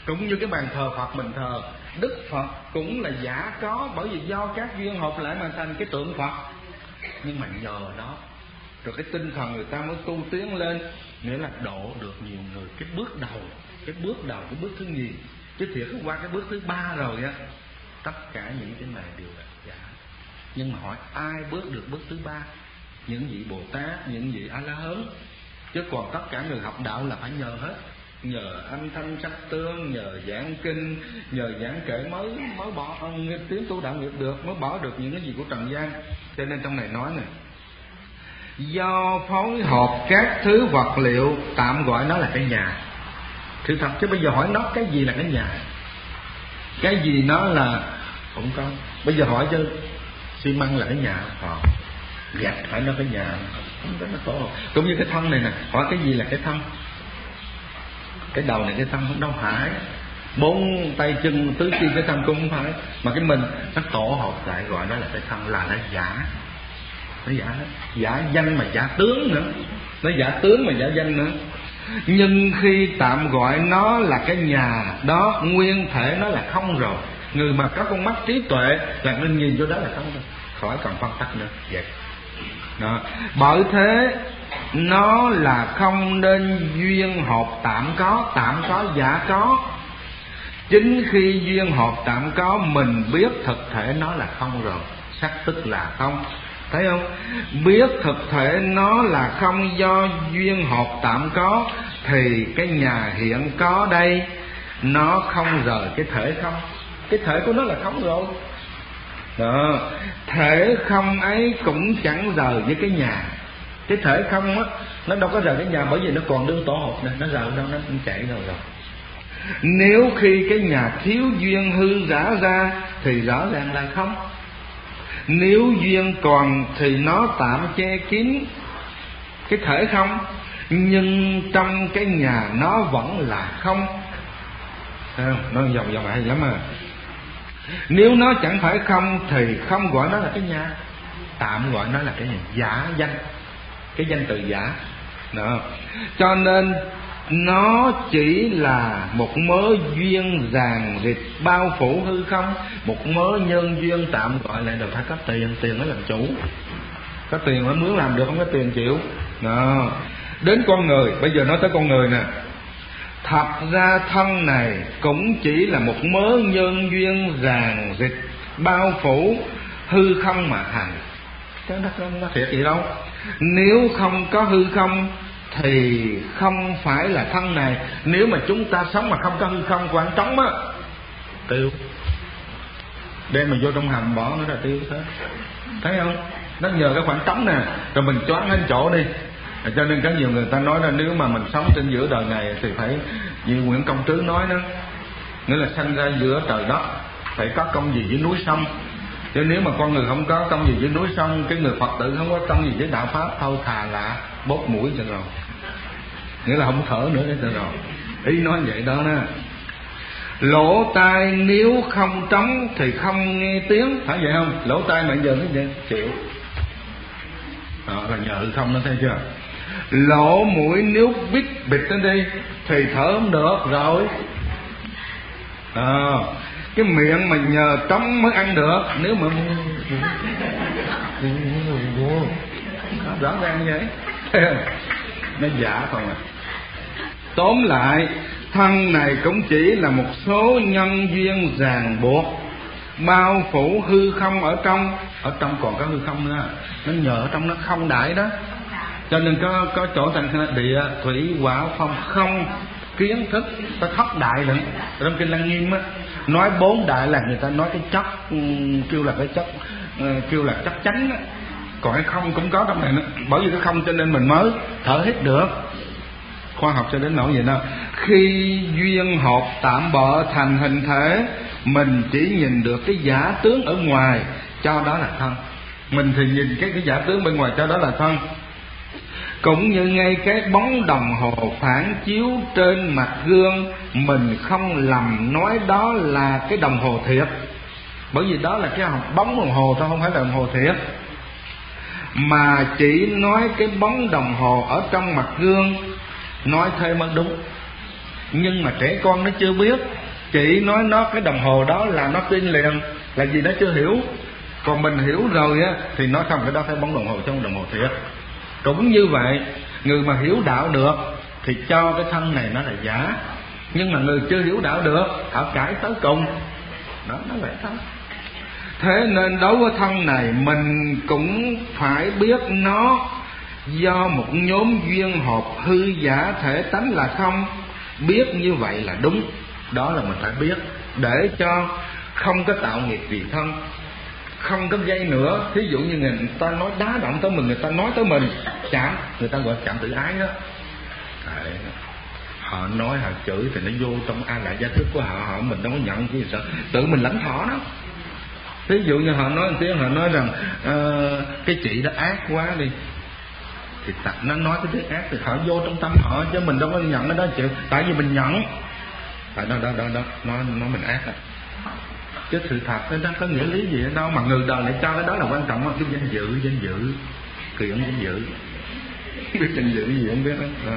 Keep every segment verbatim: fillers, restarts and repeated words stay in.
Cũng như cái bàn thờ Phật mình thờ, Đức Phật cũng là giả có, bởi vì do các duyên hợp lại mà thành cái tượng Phật. Nhưng mà nhờ đó rồi cái tinh thần người ta mới tu tiến lên, nghĩa là độ được nhiều người. Cái bước đầu, cái bước đầu, cái bước thứ nhì, chứ thiệt qua cái bước thứ ba rồi á, tất cả những cái này đều là giả. Nhưng mà hỏi ai bước được bước thứ ba? Những vị Bồ Tát, những vị A La Hán. Chứ còn tất cả người học đạo là phải nhờ hết, nhờ âm thanh sắc tương, nhờ giảng kinh, nhờ giảng kệ mới mới bỏ nghiệp tiếng tu đạo nghiệp được, mới bỏ được những cái gì của trần gian. Cho nên trong này nói này, do phối hợp các thứ vật liệu, tạm gọi nó là cái nhà. Sự thật chứ bây giờ hỏi nó cái gì là cái nhà, cái gì nó là cũng có. Bây giờ hỏi chứ xi măng là cái nhà, ờ, gạch hỏi nó cái nhà, không có nó tổ. Cũng như cái thân này nè, hỏi cái gì là cái thân, cái đầu này cái thân không đâu phải, bốn tay chân tứ chi cái thân cũng không phải, mà cái mình nó tổ hợp lại gọi đó là cái thân, là nó giả. Nó giả hết, giả danh mà giả tướng nữa, nó giả tướng mà giả danh nữa. Nhưng khi tạm gọi nó là cái nhà đó, nguyên thể nó là không rồi. Người mà có con mắt trí tuệ là nên nhìn vô đó là không rồi, khỏi còn phân tích nữa. Vậy đó. Bởi thế nó là không nên duyên hợp tạm có, tạm có giả có. Chính khi duyên hợp tạm có mình biết thực thể nó là không rồi, sắc tức là không. Thấy không? Biết thực thể nó là không do duyên hợp tạm có, thì cái nhà hiện có đây nó không rời cái thể không. Cái thể của nó là không rồi đó. Thể không ấy cũng chẳng rời với cái nhà. Cái thể không á, nó đâu có rời cái nhà, bởi vì nó còn đương tổ hợp này, nó rời đâu, nó cũng chạy rồi rồi. Nếu khi cái nhà thiếu duyên hư giả ra thì rõ ràng là không. Nếu duyên còn thì nó tạm che kín cái thể không, nhưng trong cái nhà nó vẫn là không. À, nó vòng vòng hay lắm à. Nếu nó chẳng phải không thì không gọi nó là cái nhà, tạm gọi nó là cái nhà, giả danh, cái danh từ giả đó. Cho nên nó chỉ là một mớ duyên ràng rịt bao phủ hư không, một mớ nhân duyên tạm gọi lại, rồi phải có tiền, tiền mới làm chủ. Có tiền mới muốn làm được, không có tiền chịu đó. Đến con người, bây giờ nói tới con người nè. Thật ra thân này cũng chỉ là một mớ nhân duyên ràng rịt bao phủ hư không mà thành. Cái đó nó thiệt gì đâu. Nếu không có hư không thì không phải là thân này. Nếu mà chúng ta sống mà không có hư không, khoảng trống á, tiêu. Đem mà vô trong hầm bỏ nó là tiêu hết. Thấy không? Nó nhờ cái khoảng trống nè, rồi mình choáng lên chỗ đi. Cho nên có nhiều người ta nói là nếu mà mình sống trên giữa đời này thì phải, như Nguyễn Công Trứ nói đó, nghĩa là sanh ra giữa trời đất, phải có công gì với núi sông. Chứ nếu mà con người không có công gì với núi sông, cái người Phật tử không có công gì với đạo pháp, thôi thà là bóp mũi cho rồi, nghĩa là không thở nữa cho rồi. Ý nói vậy đó nè. Lỗ tai nếu không trống thì không nghe tiếng, phải vậy không? Lỗ tai mà giờ nó vậy chịu đó, là nhờ không, nó thấy chưa? Lỗ mũi nếu biết bịt nó đi thì thở không được rồi à. Cái miệng mà nhờ trống mới ăn được, nếu mà rõ ràng vậy nó giả không à. Tóm lại, thân này cũng chỉ là một số nhân duyên ràng buộc bao phủ hư không ở trong. Ở trong còn có hư không nữa, nó nhờ ở trong nó không đại đó. Cho nên có có chỗ thành địa thủy hỏa phong không kiến thức, ta thất đại nữa. Trong kinh Lăng Nghiêm á nói bốn đại là người ta nói cái chất, kêu là cái chất, kêu là chất chánh á. Còn cái không cũng có trong này nữa. Bởi vì cái không cho nên mình mới thở hít được. Khoa học cho đến nỗi vậy đó. Khi duyên hợp tạm bợ thành hình thể, mình chỉ nhìn được cái giả tướng ở ngoài, cho đó là thân. Mình thì nhìn cái cái giả tướng bên ngoài, cho đó là thân. Cũng như ngay cái bóng đồng hồ phản chiếu trên mặt gương, mình không lầm nói đó là cái đồng hồ thiệt, bởi vì đó là cái bóng đồng hồ thôi, không phải là đồng hồ thiệt. Mà chỉ nói cái bóng đồng hồ ở trong mặt gương, nói thêm mới đúng. Nhưng mà trẻ con nó chưa biết, chị nói nó cái đồng hồ đó là nó tin liền, là vì nó chưa hiểu. Còn mình hiểu rồi á thì nói không, cái đó phải bóng đồng hồ trong đồng hồ thiệt. Cũng như vậy, người mà hiểu đạo được thì cho cái thân này nó là giả, nhưng mà người chưa hiểu đạo được họ cãi tới cùng. Đó, nó vậy thôi. Thế nên đối với thân này mình cũng phải biết nó do một nhóm duyên hợp hư giả thể tánh là không. Biết như vậy là đúng, đó là mình phải biết để cho không có tạo nghiệp vì thân, không có gây nữa. Thí dụ như người ta nói đá động tới mình, người ta nói tới mình chạm, người ta gọi chạm tự ái đó. Đấy. Họ nói họ chửi thì nó vô trong a lại gia thức của họ, họ mình đâu có nhận chứ sao, tự mình lãnh thọ đó. Thí dụ như họ nói một tiếng, họ nói rằng uh, cái chị đó ác quá đi, thì ta, nó nói cái tiếng ác thì họ vô trong tâm họ, chứ mình đâu có nhận cái đó chịu, tại vì mình nhận. Tại đó đó đó đó nó nó mình ác à. Chứ sự thật cái đó có nghĩa lý gì ở đâu mà người đời lại cho cái đó là quan trọng hơn. Cái danh dự, danh dự kiện danh dự biết danh dự gì không biết đó.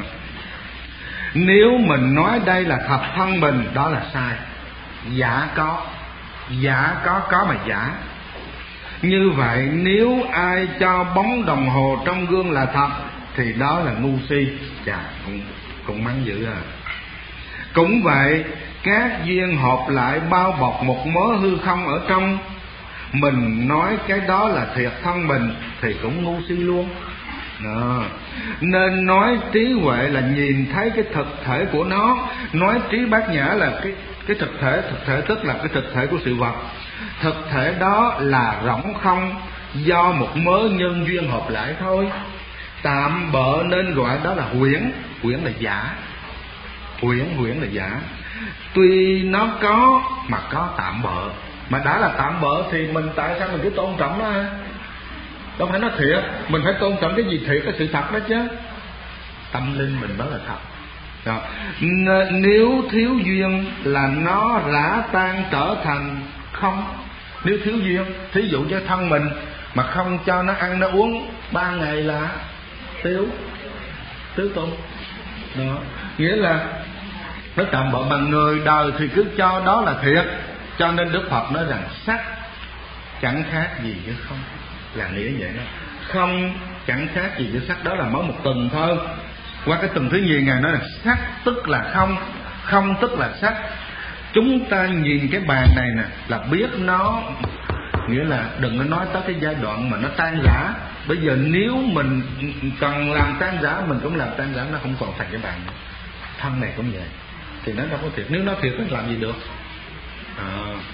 Nếu mình nói đây là thật thân mình, đó là sai. Giả có, giả có có mà giả. Như vậy nếu ai cho bóng đồng hồ trong gương là thật thì đó là ngu si. Chà, cũng, cũng mắng dữ à. Cũng vậy, các duyên hợp lại bao bọc một mớ hư không ở trong, mình nói cái đó là thiệt thân mình thì cũng ngu si luôn. Đó. Nên nói trí huệ là nhìn thấy cái thực thể của nó, nói trí bát nhã là cái cái thực thể. Thực thể tức là cái thực thể của sự vật. Thực thể đó là rỗng không, do một mớ nhân duyên hợp lại thôi. Tạm bợ nên gọi đó là huyễn. Huyễn là giả. Huyễn, huyễn là giả. Tuy nó có mà có tạm bợ, mà đã là tạm bợ thì mình tại sao mình cứ tôn trọng nó ha? Đâu phải nó thiệt, mình phải tôn trọng cái gì thiệt, cái sự thật đó chứ. Tâm linh mình đó là thật. Đó. N- nếu thiếu duyên là nó rã tan trở thành không. Nếu thiếu duyên, thí dụ như thân mình mà không cho nó ăn nó uống ba ngày là tiêu tiêu tung. Đó. Nghĩa là nó tạm bợ, bằng người đời thì cứ cho đó là thiệt. Cho nên Đức Phật nói rằng sắc chẳng khác gì với không, là nghĩa vậy đó. Không chẳng khác gì với sắc, đó là mới một tuần thôi. Qua cái tuần thứ nhì Ngài nói là sắc tức là không, không tức là sắc. Chúng ta nhìn cái bàn này nè là biết nó, nghĩa là đừng có nói tới cái giai đoạn mà nó tan rã. Bây giờ nếu mình cần làm tan rã, mình cũng làm tan rã, nó không còn thành cái bàn nữa. Thân này cũng vậy, thì nó đâu có thiệt. Nếu nó thiệt nó làm gì được à.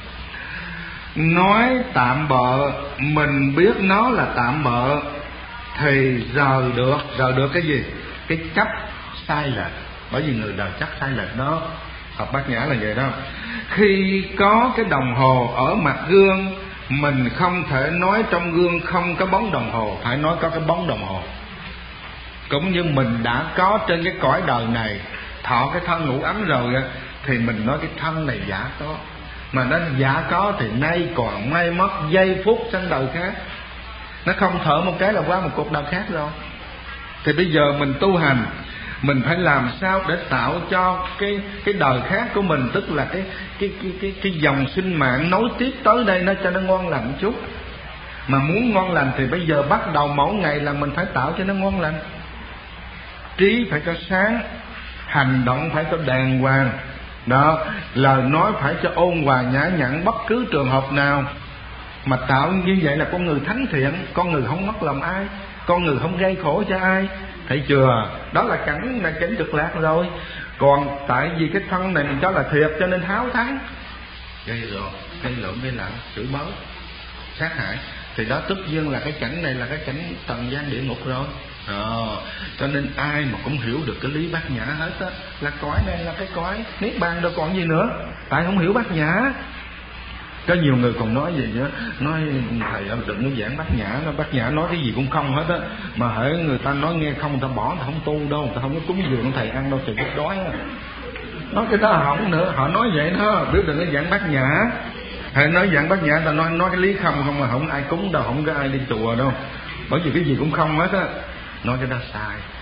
Nói tạm bợ, mình biết nó là tạm bợ thì rời được. Rời được cái gì? Cái chấp sai lệch. Bởi vì người đời chấp sai lệch đó. Học Bát Nhã là vậy đó. Khi có cái đồng hồ ở mặt gương, mình không thể nói trong gương không có bóng đồng hồ, phải nói có cái bóng đồng hồ. Cũng như mình đã có trên cái cõi đời này thọ cái thân ngủ ấm rồi á, thì mình nói cái thân này giả có. Mà nó giả có thì nay còn may mất giây phút sang đời khác. Nó không thở một cái là qua một cuộc đời khác rồi. Thì bây giờ mình tu hành, mình phải làm sao để tạo cho cái cái đời khác của mình, tức là cái cái cái cái cái dòng sinh mạng nối tiếp tới đây nó cho nó ngon lành một chút. Mà muốn ngon lành thì bây giờ bắt đầu mỗi ngày là mình phải tạo cho nó ngon lành. Trí phải cho sáng, hành động phải cho đàng hoàng. Đó, lời nói phải cho ôn hòa nhã nhặn bất cứ trường hợp nào. Mà tạo như vậy là con người thánh thiện, con người không mất lòng ai, con người không gây khổ cho ai. Thấy chưa? Đó là cảnh là cảnh cực lạc rồi. Còn tại vì cái thân này mình cho là thiệt cho nên háo thắng, gây rồi, gây lộn gây lặng, chửi bới, sát hại, thì đó tất nhiên là cái cảnh này là cái cảnh trần gian địa ngục rồi. Ờ, cho nên ai mà cũng hiểu được cái lý Bát Nhã hết á, là cõi này là cái cõi niết bàn đâu còn gì nữa. Tại không hiểu Bát Nhã. Có nhiều người còn nói gì nữa, nói thầy đừng có giảng Bát Nhã, nó Bát Nhã nói cái gì cũng không hết á, mà hễ người ta nói nghe không, người ta bỏ, người ta không tu đâu, người ta không có cúng dường thầy ăn đâu, trời chết đói á. Nói cái đó hỏng nữa, họ nói vậy đó, biết đừng có giảng Bát Nhã. Thầy nói giảng Bát Nhã, ta nói nói cái lý không không mà không ai cúng đâu, không có ai đi chùa đâu, bởi vì cái gì cũng không hết á. Nói cái đó sai.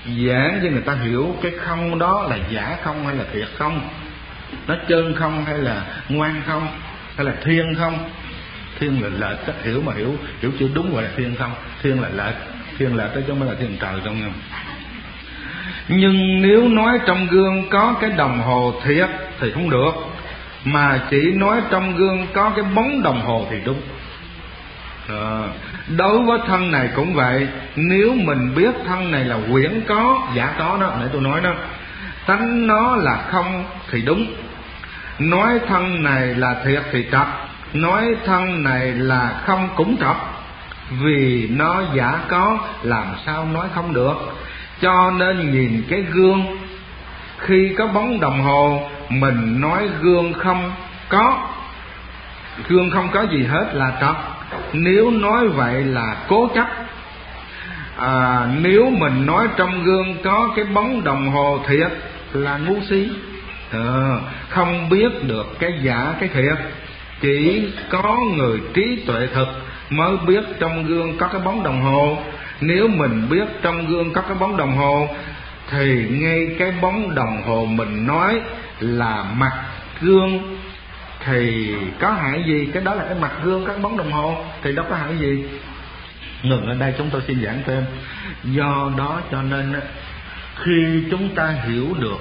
giảng cho người ta hiểu cái không đó là giả không hay là thiệt không, nó trơn không hay là ngoan không, hay là thiên không. Thiên là lệch, cách hiểu mà hiểu hiểu chưa đúng gọi là thiên không. Thiên là lệch, thiên lệch đó chứ không phải là thiên trời không nha. Nhưng nếu nói trong gương có cái đồng hồ thiệt thì không được, mà chỉ nói trong gương có cái bóng đồng hồ thì đúng. À, đối với thân này cũng vậy. Nếu mình biết thân này là quyển có, giả có đó, nãy tôi nói đó, tánh nó là không thì đúng. Nói thân này là thiệt thì trật, nói thân này là không cũng trật, vì nó giả có, làm sao nói không được. Cho nên nhìn cái gương, khi có bóng đồng hồ, mình nói gương không có, gương không có gì hết là trật. Nếu nói vậy là cố chấp. à, Nếu mình nói trong gương có cái bóng đồng hồ thiệt là ngu si. à, Không biết được cái giả cái thiệt. Chỉ có người trí tuệ thực mới biết trong gương có cái bóng đồng hồ. Nếu mình biết trong gương có cái bóng đồng hồ, thì ngay cái bóng đồng hồ mình nói là mặt gương thì có hại gì? Cái đó là cái mặt gương, các bóng đồng hồ thì đâu có hại gì. Ngừng ở đây chúng tôi xin giảng thêm. Do đó cho nên khi chúng ta hiểu được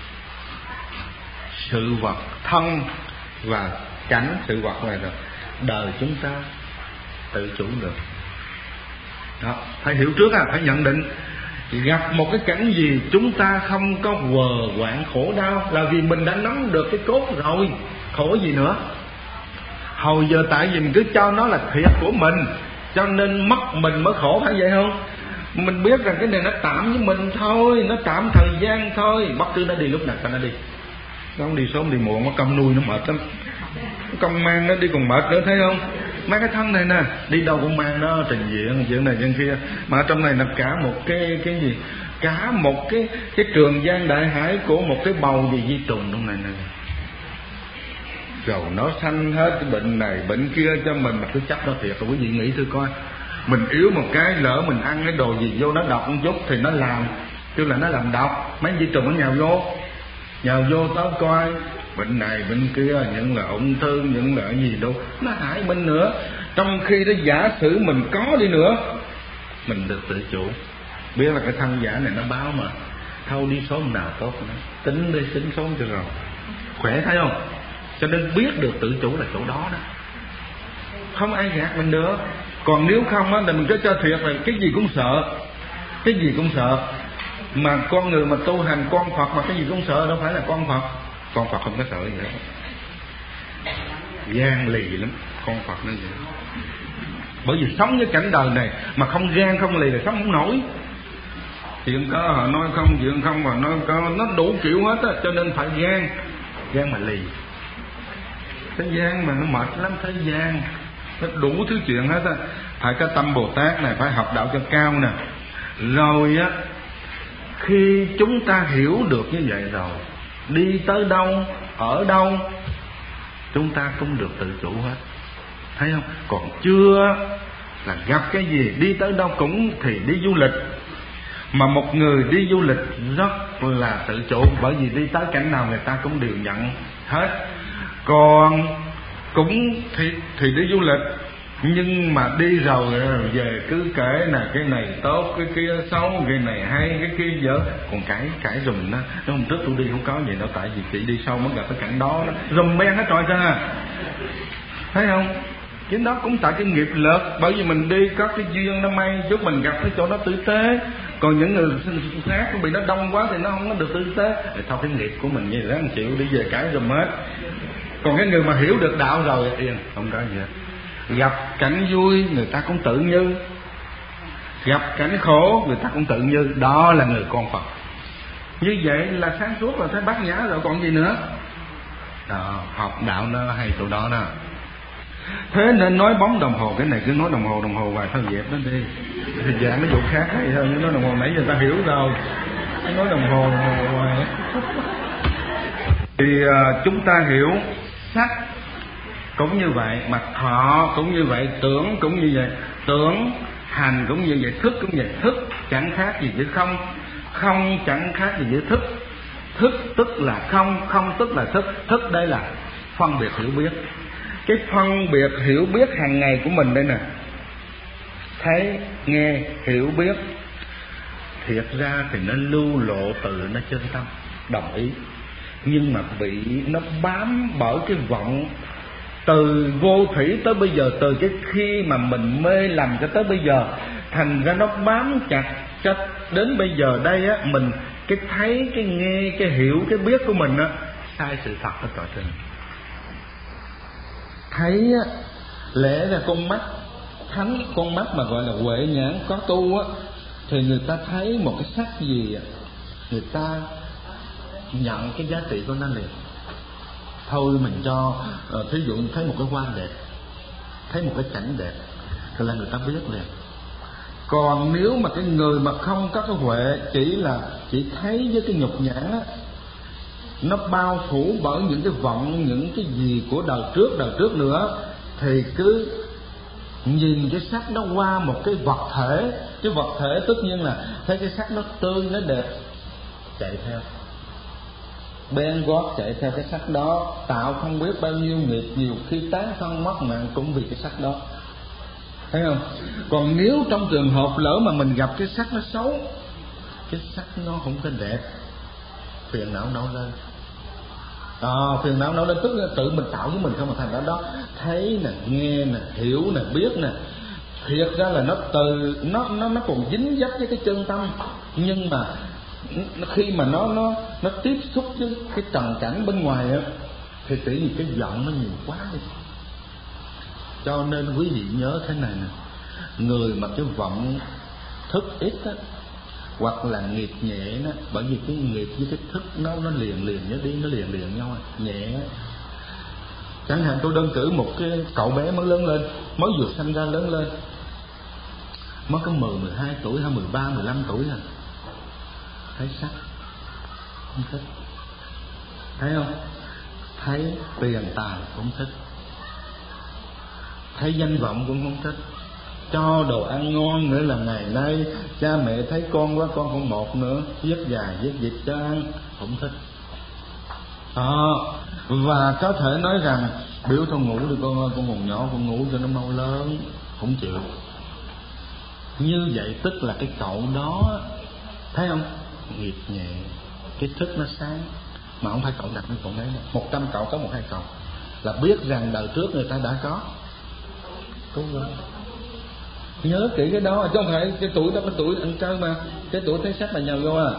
sự vật thân và cảnh sự vật này rồi, đời chúng ta tự chủ được. Đó, phải hiểu trước à, phải nhận định. Gặp một cái cảnh gì chúng ta không có quờ quạng khổ đau là vì mình đã nắm được cái cốt rồi, khổ gì nữa. Hồi giờ tại vì mình cứ cho nó là thiệt của mình, cho nên mất mình mới khổ, phải vậy không? Mình biết rằng cái này nó tạm với mình thôi, nó tạm thời gian thôi, bất cứ nó đi lúc nào cho nó đi. Nó không đi sớm đi muộn, nó công nuôi nó mệt lắm, công mang nó đi còn mệt nữa, thấy không? Mấy cái thân này nè, đi đâu cũng mang nó trình diện chuyện này chuyện kia, mà ở trong này là cả một cái cái gì, cả một cái cái trường giang đại hải của một cái bầu gì vi trùng trong này nè. Rồi nó sanh hết cái bệnh này bệnh kia cho mình, mà cứ chấp nó thiệt. Rồi quý vị nghĩ thử coi, mình yếu một cái, lỡ mình ăn cái đồ gì vô nó độc một chút thì nó làm, chứ là nó làm độc, mấy vi trùng nó nhào vô, nhào vô tới coi bệnh này bệnh kia, những là ung thư, những là cái gì đâu, nó hại mình nữa. Trong khi đó giả sử mình có đi nữa, mình được tự chủ, biết là cái thân giả này nó báo mà, thôi đi số nào tốt nữa, tính đi tính số cho rồi, khỏe, thấy không? Cho nên biết được tự chủ là chỗ đó đó, không ai gạt mình nữa. Còn nếu không á, là mình cứ cho thiệt là cái gì cũng sợ, cái gì cũng sợ. Mà con người mà tu hành con Phật mà cái gì cũng sợ, đâu phải là con Phật. Con Phật không có sợ gì hết, gan lì lắm con Phật nó vậy. Bởi vì sống với cảnh đời này mà không gan không lì là sống không nổi. Chuyện có họ nói không, chuyện không họ nói có, nó đủ kiểu hết á. Cho nên phải gan, gan mà lì. Thế gian mà nó mệt lắm, thế gian nó đủ thứ chuyện hết á. Phải có tâm Bồ Tát này, phải học đạo cho cao nè. Rồi á, khi chúng ta hiểu được như vậy rồi, đi tới đâu, ở đâu, chúng ta cũng được tự chủ hết, thấy không? Còn chưa là gặp cái gì, đi tới đâu cũng thì đi du lịch. Mà một người đi du lịch rất là tự chủ, bởi vì đi tới cảnh nào người ta cũng đều nhận hết. Còn cũng thì, thì đi du lịch, nhưng mà đi rồi về cứ kể là cái này tốt, cái kia xấu, cái này hay, cái kia dở. Còn cãi cãi rùm đó, nó hôm trước tôi đi không có vậy đâu, tại vì chị đi sau mới gặp cái cảnh đó, đó. Rùm ben hết trọi ra, thấy không? Cái đó cũng tại cái nghiệp lực, bởi vì mình đi có cái duyên nó may chút mình gặp cái chỗ đó tử tế. Còn những người khác bị nó đông quá thì nó không có được tử tế. Thì thôi cái nghiệp của mình như vậy đó, chịu đi về cãi rùm hết. Còn cái người mà hiểu được đạo rồi yên, không có gì hết. Gặp cảnh vui người ta cũng tự như, gặp cảnh khổ người ta cũng tự như. Đó là người con Phật. Như vậy là sáng suốt rồi, thấy bát nhã rồi còn gì nữa. Đó, học đạo nó hay chỗ đó đó. Thế nên nói bóng đồng hồ, cái này cứ nói đồng hồ đồng hồ hoài, thôi dẹp nó đi. Thì dạng nó vụ khác hay hơn, nói đồng hồ nãy giờ ta hiểu rồi, nói đồng hồ đồng hồ hoài. Thì uh, chúng ta hiểu sắc cũng như vậy, mà thọ cũng như vậy, tưởng cũng như vậy, tưởng hành cũng như vậy, thức cũng vậy. Thức chẳng khác gì chứ không. không chẳng khác gì với thức. Thức tức là không, không tức là thức. Thức đây là phân biệt hiểu biết. Cái phân biệt hiểu biết hàng ngày của mình đây nè, thấy, nghe, hiểu biết, thiệt ra thì nó lưu lộ từ nó chân tâm, đồng ý. Nhưng mà bị nó bám bởi cái vọng từ vô thủy tới bây giờ, từ cái khi mà mình mê lầm cho tới bây giờ, thành ra nó bám chặt cho đến bây giờ đây á, mình cái thấy, cái nghe, cái hiểu, cái biết của mình á sai sự thật đó trò trên. Thấy á, lẽ ra con mắt thánh, con mắt mà gọi là huệ nhãn có tu á, thì người ta thấy một cái sắc gì, người ta nhận cái giá trị của nó liền. Thôi mình cho uh, thí dụ thấy một cái hoa đẹp, thấy một cái cảnh đẹp thì là người ta biết liền. Còn nếu mà cái người mà không có cái huệ, chỉ là chỉ thấy với cái nhục nhãn á, nó bao phủ bởi những cái vọng, những cái gì của đời trước, đời trước nữa, thì cứ nhìn cái sắc nó qua một cái vật thể. Cái vật thể tất nhiên là thấy cái sắc nó tươi, nó đẹp, chạy theo, ben gót chạy theo cái sắc đó, tạo không biết bao nhiêu nghiệp, nhiều khi tán thân mất mạng cũng vì cái sắc đó, thấy không? Còn nếu trong trường hợp lỡ mà mình gặp cái sắc nó xấu, cái sắc nó không có đẹp, phiền não nổi lên. À, phiền não nổi lên tức là tự mình tạo với mình không mà thành ra đó. Thấy nè, nghe nè, hiểu nè, biết nè, thiệt ra là nó từ nó nó nó còn dính dấp với cái chân tâm, nhưng mà khi mà nó nó nó tiếp xúc với cái trần cảnh bên ngoài á, thì tự nhiên cái giận nó nhiều quá đi. Cho nên quý vị nhớ thế này nè, người mà cái vọng thức ít á, hoặc là nghiệp nhẹ đó, bởi vì cái nghiệp với cái thức nó nó liền liền nhớ đi, nó liền liền nhau nhẹ. Chẳng hạn tôi đơn cử một cái cậu bé mới lớn lên, mới vừa sanh ra lớn lên, mới có mười, mười hai tuổi hay mười ba, mười lăm tuổi à, thấy sắc không thích, thấy không? Thấy tiền tài cũng thích, thấy danh vọng cũng không thích, cho đồ ăn ngon nữa là ngày nay cha mẹ thấy con quá con không một nữa, giết gà giết vịt cho ăn không thích. À, và có thể nói rằng biểu con ngủ đi con ơi, con còn nhỏ con ngủ cho nó mau lớn, không chịu. Như vậy tức là cái cậu đó, thấy không, nghiệp nhẹ, cái thức nó sáng, mà không phải cậu đặt với cậu đấy. Một trăm cậu có một hai cậu là biết rằng đời trước người ta đã có. Đúng rồi, nhớ kỹ cái đó, chứ không phải cái tuổi đó cái tuổi ăn chơi mà, cái tuổi thấy sắc là nhào vô à,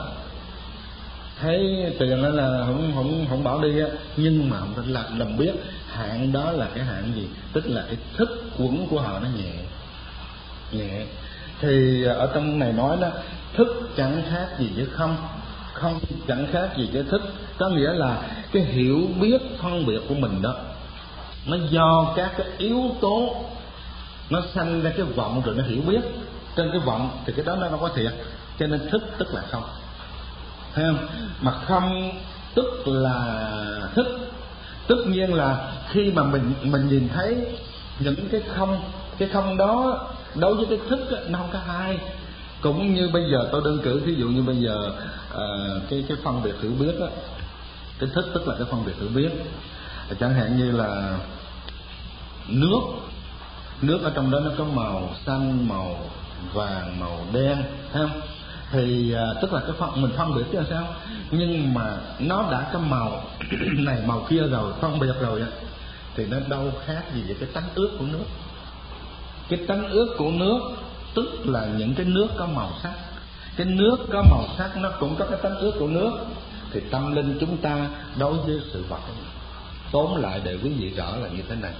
thấy tiền đó là không không không bảo đi á, nhưng mà không phải là làm biết hạn đó là cái hạn gì, tức là cái thức quẩn của họ nó nhẹ nhẹ. Thì ở trong này nói đó, thức chẳng khác gì với không, không chẳng khác gì với thức, có nghĩa là cái hiểu biết phân biệt của mình đó, nó do các cái yếu tố nó sanh ra cái vọng rồi nó hiểu biết. Trên cái vọng thì cái đó nó đâu có thiệt, cho nên thức tức là không, thấy không? Mà không tức là thức. Tất nhiên là khi mà mình mình nhìn thấy những cái không, cái không đó đối với cái thức đó, nó không có hai. Cũng như bây giờ tôi đơn cử ví dụ như bây giờ à, cái cái phân biệt hiểu biết đó, cái thức tức là cái phân biệt hiểu biết. Chẳng hạn như là nước, nước ở trong đó nó có màu xanh, màu vàng, màu đen, thấy không? Thì à, tức là cái phân mình phân biệt chứ là sao, nhưng mà nó đã có màu này màu kia rồi, phân biệt rồi á, thì nó đâu khác gì với cái tánh ướt của nước. Cái tánh ướt của nước tức là những cái nước có màu sắc, cái nước có màu sắc nó cũng có cái tánh ướt của nước. Thì tâm linh chúng ta đối với sự vật, tóm lại để quý vị rõ là như thế này.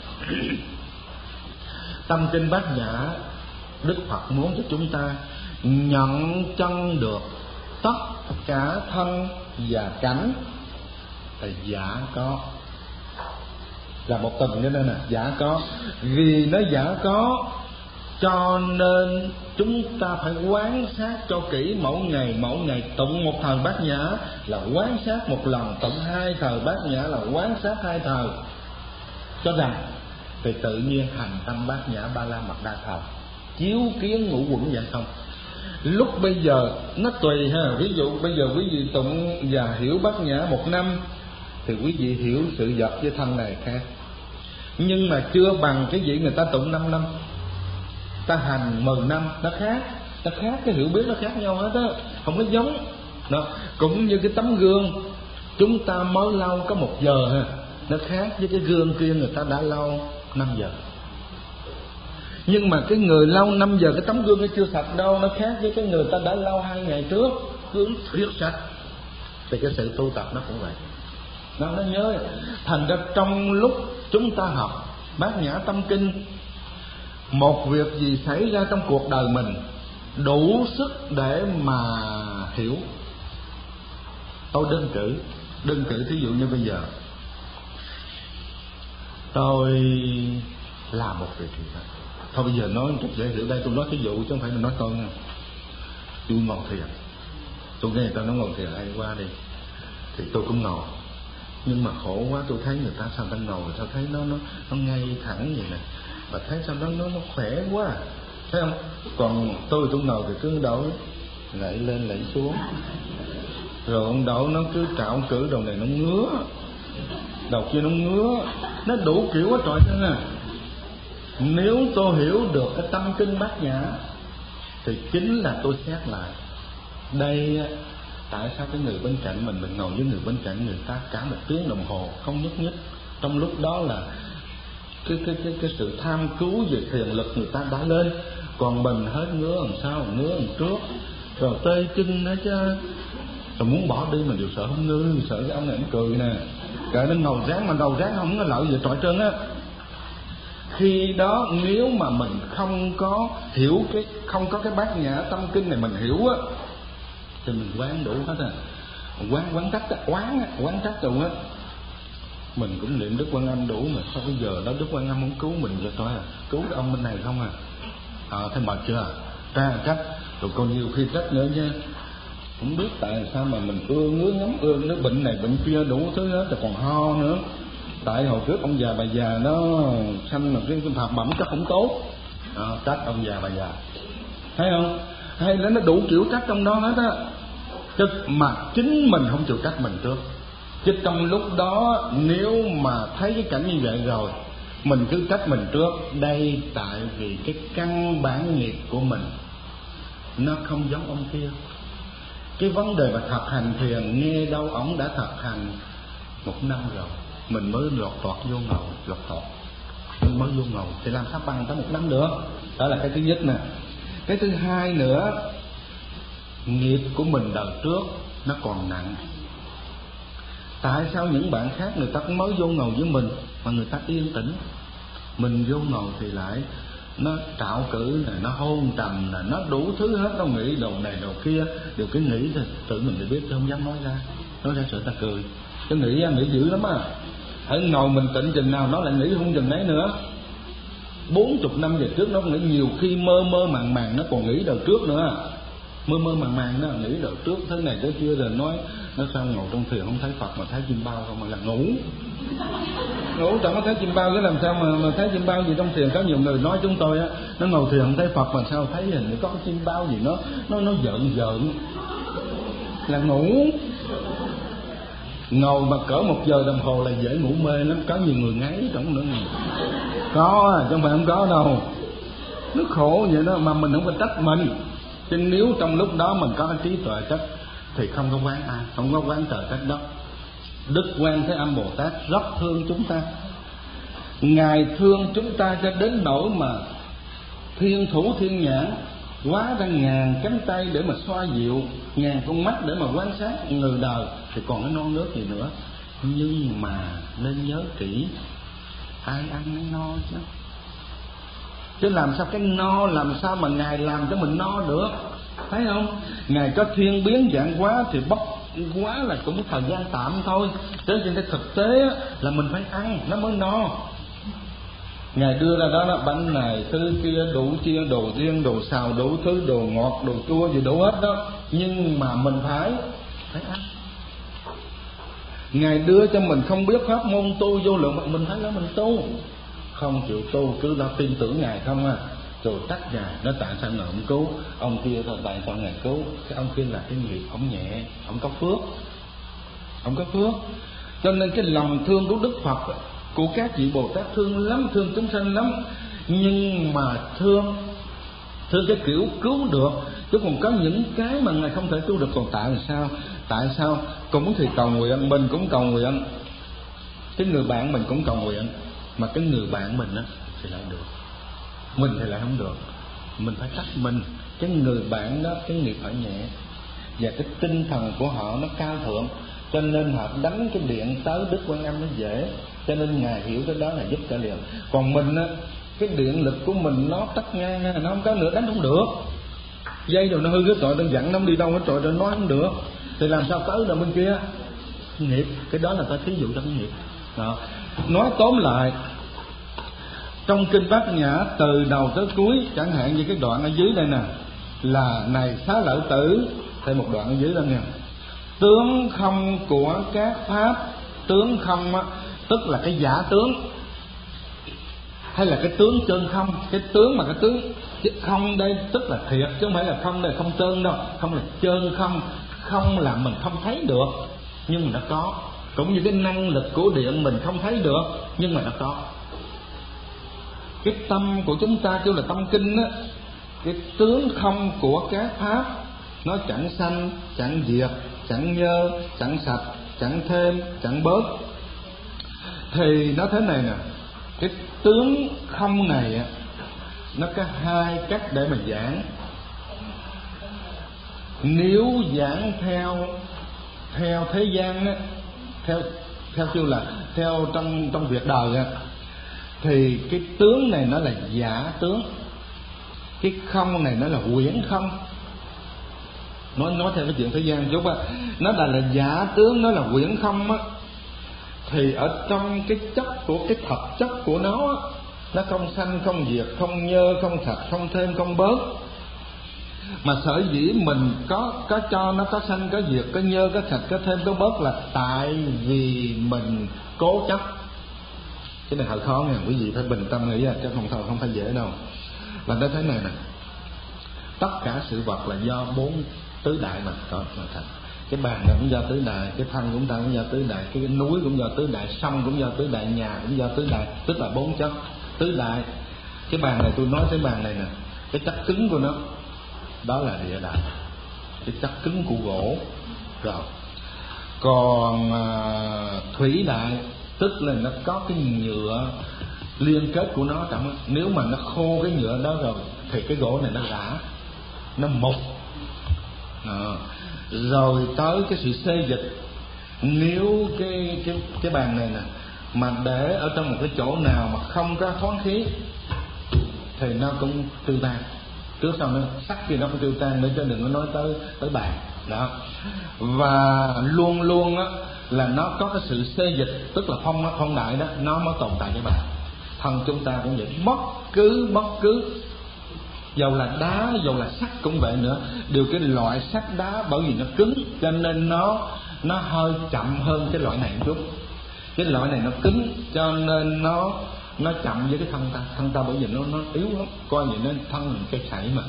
Tâm kinh Bát Nhã, Đức Phật muốn cho chúng ta nhận chân được tất cả thân và cảnh là giả có, là một từ nữa nè, giả có. Vì nó giả có cho nên chúng ta phải quán sát cho kỹ, mỗi ngày mỗi ngày tụng một thời Bát Nhã là quán sát một lần, tụng hai thời Bát Nhã là quán sát hai thời, cho rằng thì tự nhiên thành tâm Bát Nhã Ba La Mật Đa Thời, chiếu kiến ngũ quẩn vậy không. Lúc bây giờ nó tùy ha. Ví dụ bây giờ quý vị tụng và hiểu bát nhã một năm thì quý vị hiểu sự vật với thân này khác, nhưng mà chưa bằng cái vị người ta tụng năm năm, ta hành mười năm, nó khác. Nó khác, cái hiểu biết nó khác nhau hết á, không có giống. Đó. Cũng như cái tấm gương chúng ta mới lau có một giờ ha, nó khác với cái gương kia người ta đã lau năm giờ. Nhưng mà cái người lau năm giờ cái tấm gương nó chưa sạch đâu, nó khác với cái người ta đã lau hai ngày trước, gương thiệt sạch. Thì cái sự tu tập nó cũng vậy. Nó nó nhớ. Thành ra trong lúc chúng ta học Bát Nhã Tâm Kinh, một việc gì xảy ra trong cuộc đời mình đủ sức để mà hiểu. Tôi đơn cử, đơn cử thí dụ như bây giờ tôi làm một việc gì đó. Thôi bây giờ nói một chút dễ hiểu đây, tôi nói thí dụ chứ không phải là nói tôi nha. Tôi ngồi thiền, tôi nghe người ta nói ngồi thiền hay qua đi, thì tôi cũng ngồi. Nhưng mà khổ quá, tôi thấy người ta sao ta ngồi, sao thấy nó nó nó ngay thẳng vậy nè, và thấy sao nó nó nó khỏe quá, thấy không? Còn tôi tôi ngồi thì cứ đổi lại lên lại xuống, rồi ông đậu nó cứ trạo cử đầu này nó ngứa, đầu kia nó ngứa, nó đủ kiểu quá trời chứ nè. Nếu tôi hiểu được cái tâm kinh Bát Nhã thì chính là tôi xét lại đây, tại sao cái người bên cạnh mình mình ngồi với người bên cạnh người ta cả một tiếng đồng hồ không nhúc nhích, trong lúc đó là cái cái cái cái sự tham cứu về thiền lực người ta đã lên, còn mình hết ngứa làm sao, ngứa làm trước, rồi tê chân nữa chứ, rồi muốn bỏ đi mà đều sợ không ngư, sợ cái ông này nó cười nè, kệ nó ngồi ráng mà đầu ráng không có lợi gì trọi trơn á. Khi đó nếu mà mình không có hiểu cái không có cái Bát Nhã Tâm Kinh này mình hiểu á, thì mình quán đủ hết à, quán quán trách á, quán á, quán trách rồi á, mình cũng niệm Đức Quan Âm đủ mà sao bây giờ đó Đức Quan Âm muốn cứu mình rồi thôi à, cứu cái ông bên này không à, à thấy mệt chưa, ra trách, rồi còn nhiều khi trách nữa nha, không biết tại sao mà mình ưa ngứa ngấm ưa nó bệnh này bệnh kia đủ thứ hết, rồi còn ho nữa. Tại hồi trước ông già bà già nó sanh là cái phạt bẩm chắc không tốt, à, trách ông già bà già, thấy không? Hay là nó đủ kiểu trách trong đó hết á, chứ mà chính mình không chịu trách mình trước. Chứ trong lúc đó nếu mà thấy cái cảnh như vậy rồi mình cứ trách mình trước, đây tại vì cái căn bản nghiệp của mình nó không giống ông kia. Cái vấn đề mà thực hành thiền nghe đâu ổng đã thực hành một năm rồi, mình mới lọt tọt vô ngầu, lọt tọt mình mới vô ngầu thì làm sao bằng tới một năm nữa. Đó là cái thứ nhất nè. Cái thứ hai nữa, nghiệp của mình đời trước nó còn nặng. Tại sao những bạn khác người ta cũng mới vô ngầu với mình mà người ta yên tĩnh, mình vô ngầu thì lại nó trạo cử này, nó hôn trầm này, nó đủ thứ hết, nó nghĩ đầu này đầu kia, điều cái nghĩ thì tự mình thì biết chứ không dám nói ra, nói ra sợ ta cười. Cái nghĩ nghĩ dữ lắm à, hãy ngồi mình tịnh chừng nào nó lại nghĩ hung chừng đấy nữa. Bốn chục năm về trước nó nghĩ, nhiều khi mơ mơ màng màng nó còn nghĩ đời trước nữa, mơ mơ màng màng nó nghĩ đời trước thế này thế kia, rồi nói nó sao ngồi trong thiền không thấy Phật mà thấy chim bao không, mà là ngủ ngủ chẳng có thấy chim bao, chứ làm sao mà, mà thấy chim bao gì trong thiền. Có nhiều người nói chúng tôi á, nó ngồi thiền không thấy Phật mà sao thấy hình như có cái chim bao gì nó nó nó giận giận, là ngủ. Ngồi mà cỡ một giờ đồng hồ là dễ ngủ mê lắm, có nhiều người ngáy trong nữa này. Có chứ không phải không có đâu, nó khổ vậy đó, mà mình không có trách mình. Chứ nếu trong lúc đó mình có cái trí tuệ trách thì không có quán ai, không có quán trời trách đất. Đức Quan Thế Âm Bồ Tát rất thương chúng ta, Ngài thương chúng ta cho đến nỗi mà thiên thủ thiên nhãn hóa ra ngàn cánh tay để mà xoa dịu, ngàn con mắt để mà quan sát người đời, thì còn cái non nước gì nữa. Nhưng mà nên nhớ kỹ, ai ăn mới no chứ. Chứ làm sao cái no, làm sao mà Ngài làm cho mình no được, thấy không? Ngài có thiên biến dạng hóa thì bất quá là cũng thời gian tạm thôi, chứ trên cái thực tế là mình phải ăn nó mới no. Ngài đưa ra đó là bánh này thứ kia đủ chia, đồ riêng, đồ xào đủ thứ, đồ ngọt, đồ chua gì đủ hết đó, nhưng mà mình phải phải ăn. Ngài đưa cho mình không biết pháp môn tu vô lượng, mình thấy là mình tu không chịu tu, cứ đã tin tưởng Ngài không à, rồi trách nhà nó tại sao ngài không cứu, ông kia là tại sao ngài cứu. Cái ông kia là cái nghiệp ông nhẹ, ông có phước, ông có phước. Cho nên cái lòng thương của Đức Phật, của các vị Bồ Tát thương lắm, thương chúng sanh lắm, nhưng mà thương thương cái kiểu cứu được, chứ còn có những cái mà ngài không thể cứu được. Còn tại sao? Tại sao? Cũng thì cầu nguyện, mình cũng cầu nguyện, cái người bạn mình cũng cầu nguyện, mà cái người bạn mình á thì lại được, mình thì lại không được. Mình phải trách mình. Cái người bạn đó cái nghiệp họ nhẹ và cái tinh thần của họ nó cao thượng, cho nên họ đánh cái điện tới Đức Quan Âm nó dễ, cho nên ngài hiểu cái đó là giúp cho liền. Còn mình á, cái điện lực của mình nó tắt ngang, nó không có nữa, đánh không được. Dây rồi nó hư cái trọi, nó dặn nó không đi đâu, cái trọi nó nói không được, thì làm sao tới đâu bên kia? Nghiệp. Cái đó là ta thí dụ cho cái nghiệp đó. Nói tóm lại, trong kinh Bát Nhã từ đầu tới cuối, chẳng hạn như cái đoạn ở dưới đây nè, là này Xá Lợi Tử, thêm một đoạn ở dưới đó nha. Tướng không của các pháp, tướng không á, tức là cái giả tướng, hay là cái tướng chân không. Cái tướng mà cái tướng không đây tức là thiệt, chứ không phải là không đây không trơn đâu. Không là trơn không, không là mình không thấy được nhưng mà nó có. Cũng như cái năng lực của điện mình không thấy được nhưng mà nó có. Cái tâm của chúng ta kêu là tâm kinh á, cái tướng không của các pháp, nó chẳng sanh, chẳng diệt, chẳng nhơ, chẳng sạch, chẳng thêm, chẳng bớt. Thì nó thế này nè, cái tướng không này á, nó có hai cách để mà giảng. Nếu giảng theo theo thế gian á, theo theo kêu là theo trong trong việc đời á, thì cái tướng này nó là giả tướng, cái không này nó là huyễn không. Nói nói theo cái chuyện thế gian chút á, nó là là giả tướng, nó là huyễn không á. Thì ở trong cái chất của cái thật chất của nó á, nó không sanh, không diệt, không nhơ, không sạch, không thêm, không bớt. Mà sở dĩ mình có có cho nó có sanh, có diệt, có nhơ, có sạch, có thêm, có bớt là tại vì mình cố chấp. Cái này hơi khó nha, quý vị phải bình tâm nghĩ ra, chứ không thôi không phải dễ đâu. Là nó thế này nè, tất cả sự vật là do bốn tứ đại mà có mà thành. Cái bàn này cũng do tứ đại, cái thân cũng ta cũng do tứ đại, cái núi cũng do tứ đại, sông cũng do tứ đại, nhà cũng do tứ đại, tức là bốn chất tứ đại. Cái bàn này tôi nói cái bàn này nè, cái chất cứng của nó đó là địa đại, cái chất cứng của gỗ. Rồi còn à, thủy đại tức là nó có cái nhựa liên kết của nó trong. Nếu mà nó khô cái nhựa đó rồi thì cái gỗ này nó rã, nó mục. À, rồi tới cái sự xê dịch. Nếu cái cái cái bàn này nè mà để ở trong một cái chỗ nào mà không có thoáng khí thì nó cũng tiêu tan. Trước sau nó sắt thì nó cũng tiêu tan, để cho đừng có nói tới tới bàn đó. Và luôn luôn á là nó có cái sự xê dịch, tức là phong phong đại đó, nó mới tồn tại cái bàn. Thân chúng ta cũng vậy, bất cứ bất cứ dầu là đá, dầu là sắt cũng vậy nữa, đều cái loại sắt đá bởi vì nó cứng cho nên nó nó hơi chậm hơn cái loại này một chút. Cái loại này nó cứng cho nên nó nó chậm với cái thân ta. Thân ta bởi vì nó nó yếu lắm, coi vậy nó thân mình cây sậy mà,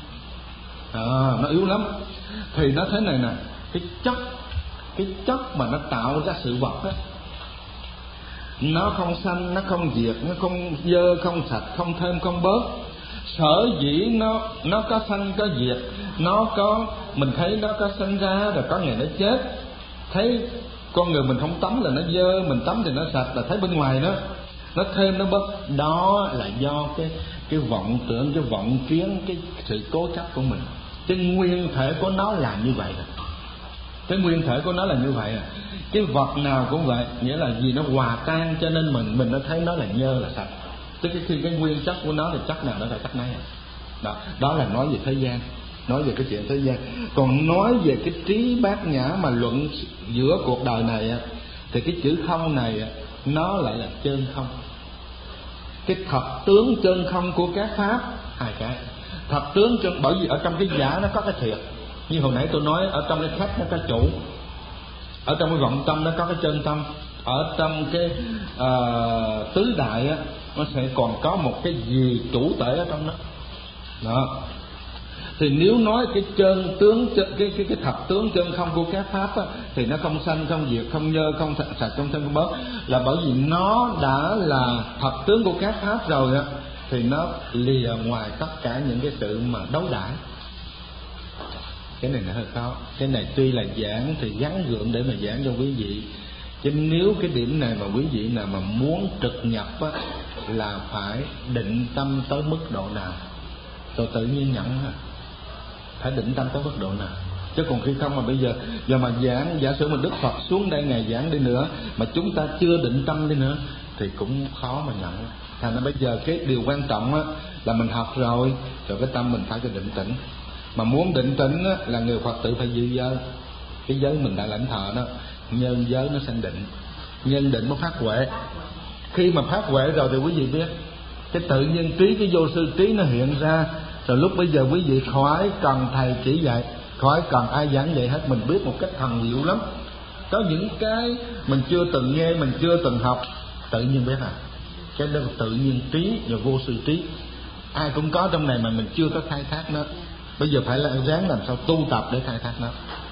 à, nó yếu lắm. Thì nó thế này nè, cái chất cái chất mà nó tạo ra sự vật á, nó không sanh, nó không diệt, nó không dơ, không sạch, không thêm, không bớt. Sở dĩ nó nó có sanh có diệt, nó có mình thấy nó có sanh ra rồi có ngày nó chết. Thấy con người mình không tắm là nó dơ, mình tắm thì nó sạch, là thấy bên ngoài nó nó thêm nó bớt. Đó là do cái cái vọng tưởng, cái vọng kiến, cái sự cố chấp của mình. Cái nguyên thể của nó là như vậy rồi. Cái nguyên thể của nó là như vậy à. Cái vật nào cũng vậy, nghĩa là vì nó hòa tan cho nên mình mình nó thấy nó là nhơ, là sạch. Tức cái khi cái nguyên chất của nó thì chất nào đó là chất này. Đó, đó là nói về thế gian, nói về cái chuyện thế gian. Còn nói về cái trí bát nhã mà luận giữa cuộc đời này thì cái chữ không này nó lại là chân không. Cái thật tướng chân không của các pháp hai cái. Thật tướng chân, bởi vì ở trong cái giả nó có cái thiệt. Như hồi nãy tôi nói, ở trong cái khách nó có chủ, ở trong cái vọng tâm nó có cái chân tâm, ở trong cái uh, tứ đại á, nó sẽ còn có một cái gì chủ thể ở trong đó. Đó. Thì nếu nói cái chân tướng, cái cái cái thập tướng chân không của các pháp á, thì nó không sanh, không diệt, không nhơ, không sạch, không thân, không bớt, là bởi vì nó đã là thập tướng của các pháp rồi á, thì nó lìa ngoài tất cả những cái sự mà đấu đãi. Cái này là hơi khó. Cái này tuy là giảng thì gắn gượng để mà giảng cho quý vị, chứ nếu cái điểm này mà quý vị nào mà muốn trực nhập á, là phải định tâm tới mức độ nào rồi tự nhiên nhận ha. Phải định tâm tới mức độ nào, chứ còn khi không mà bây giờ giờ mà giảng, giả sử mà Đức Phật xuống đây ngày giảng đi nữa mà chúng ta chưa định tâm đi nữa thì cũng khó mà nhận. Thành ra bây giờ cái điều quan trọng á, là mình học rồi rồi cái tâm mình phải cái định tĩnh. Mà muốn định tĩnh á, là người Phật tử phải giữ giới. Cái giới mình đã lãnh thọ đó, nhân giới nó sanh định, nhân định mới phát huệ. Khi mà phát huệ rồi thì quý vị biết cái tự nhiên trí, cái vô sư trí nó hiện ra. Rồi lúc bây giờ quý vị khỏi cần thầy chỉ dạy, khỏi cần ai giảng dạy hết, mình biết một cách thần diệu lắm. Có những cái mình chưa từng nghe, mình chưa từng học, tự nhiên biết à. Cái đó là tự nhiên trí và vô sư trí, ai cũng có trong này mà mình chưa có khai thác nó. Bây giờ phải là ráng làm sao tu tập để khai thác nó.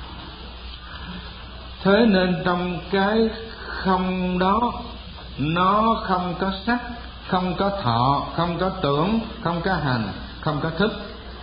Thế nên trong cái không đó, nó không có sắc, không có thọ, không có tưởng, không có hành, không có thức,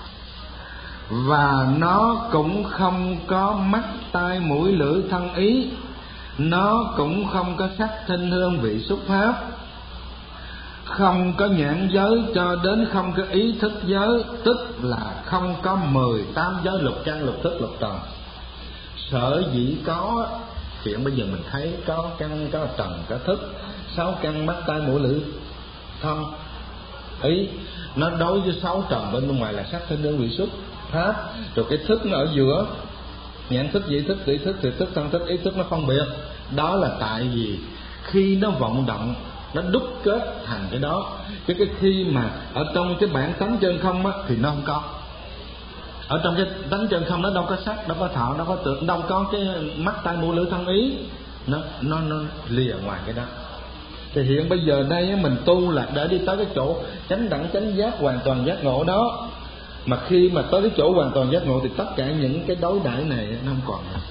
và nó cũng không có mắt, tai, mũi, lưỡi, thân, ý. Nó cũng không có sắc, thinh, hương, vị, xúc, pháp, không có nhãn giới cho đến không có ý thức giới, tức là không có mười tám giới lục căn, lục thức, lục trần. Sở dĩ có chuyện bây giờ mình thấy có căn, có trần, có thức, sáu căn mắt, tai, mũi, lưỡi, thân, ý. Nó đối với sáu trần bên ngoài là sắc, thinh, hương, vị, xúc, pháp. Rồi cái thức nó ở giữa, nhãn thức, vị thức, tỷ thức, thiệt thức, thân thức, ý thức nó phân biệt. Đó là tại vì khi nó vọng động, nó đúc kết thành cái đó. Chứ cái khi mà ở trong cái bản tánh chân không á, thì nó không có. Ở trong cái tánh chân không nó đâu có sắc, đâu có thọ, đâu có tưởng, đâu có cái mắt, tai, mũi, lưỡi, thân, ý. Nó nó nó lìa ngoài cái đó. Thì hiện bây giờ đây mình tu là để đi tới cái chỗ chánh đẳng chánh giác, hoàn toàn giác ngộ đó. Mà khi mà tới cái chỗ hoàn toàn giác ngộ thì tất cả những cái đối đãi này nó không còn nữa.